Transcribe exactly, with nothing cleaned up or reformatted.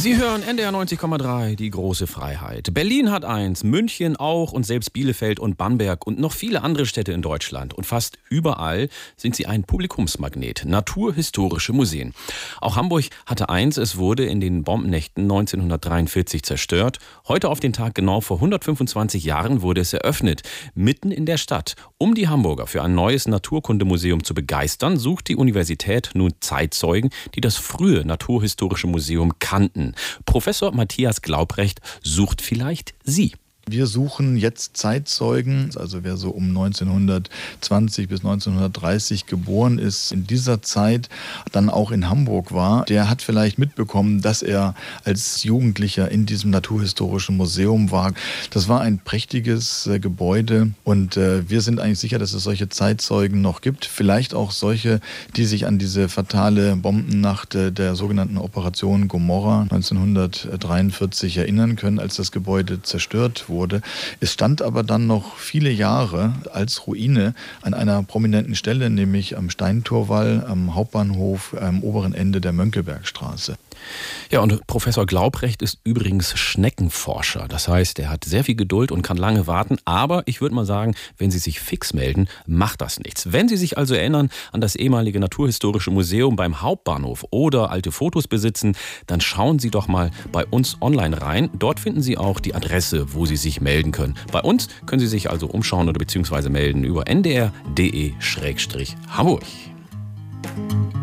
Sie hören N D R neunzig Komma drei, die große Freiheit. Berlin hat eins, München auch und selbst Bielefeld und Bamberg und noch viele andere Städte in Deutschland. Und fast überall sind sie ein Publikumsmagnet, naturhistorische Museen. Auch Hamburg hatte eins, es wurde in den Bombennächten neunzehnhundertdreiundvierzig zerstört. Heute auf den Tag genau vor hundertfünfundzwanzig Jahren wurde es eröffnet, mitten in der Stadt. Um die Hamburger für ein neues Naturkundemuseum zu begeistern, sucht die Universität nun Zeitzeugen, die das frühe Naturhistorische Museum kannten. Professor Matthias Glaubrecht sucht vielleicht Sie. Wir suchen jetzt Zeitzeugen, also wer so um neunzehnhundertzwanzig bis neunzehnhundertdreißig geboren ist, in dieser Zeit dann auch in Hamburg war, der hat vielleicht mitbekommen, dass er als Jugendlicher in diesem Naturhistorischen Museum war. Das war ein prächtiges äh, Gebäude und äh, wir sind eigentlich sicher, dass es solche Zeitzeugen noch gibt. Vielleicht auch solche, die sich an diese fatale Bombennacht äh, der sogenannten Operation Gomorrha neunzehnhundertdreiundvierzig erinnern können, als das Gebäude zerstört wurde. Wurde. Es stand aber dann noch viele Jahre als Ruine an einer prominenten Stelle, nämlich am Steintorwall, am Hauptbahnhof, am oberen Ende der Mönckebergstraße. Ja, und Professor Glaubrecht ist übrigens Schneckenforscher. Das heißt, er hat sehr viel Geduld und kann lange warten. Aber ich würde mal sagen, wenn Sie sich fix melden, macht das nichts. Wenn Sie sich also erinnern an das ehemalige Naturhistorische Museum beim Hauptbahnhof oder alte Fotos besitzen, dann schauen Sie doch mal bei uns online rein. Dort finden Sie auch die Adresse, wo Sie sich melden können. Bei uns können Sie sich also umschauen oder beziehungsweise melden über n d r punkt d e Hamburg.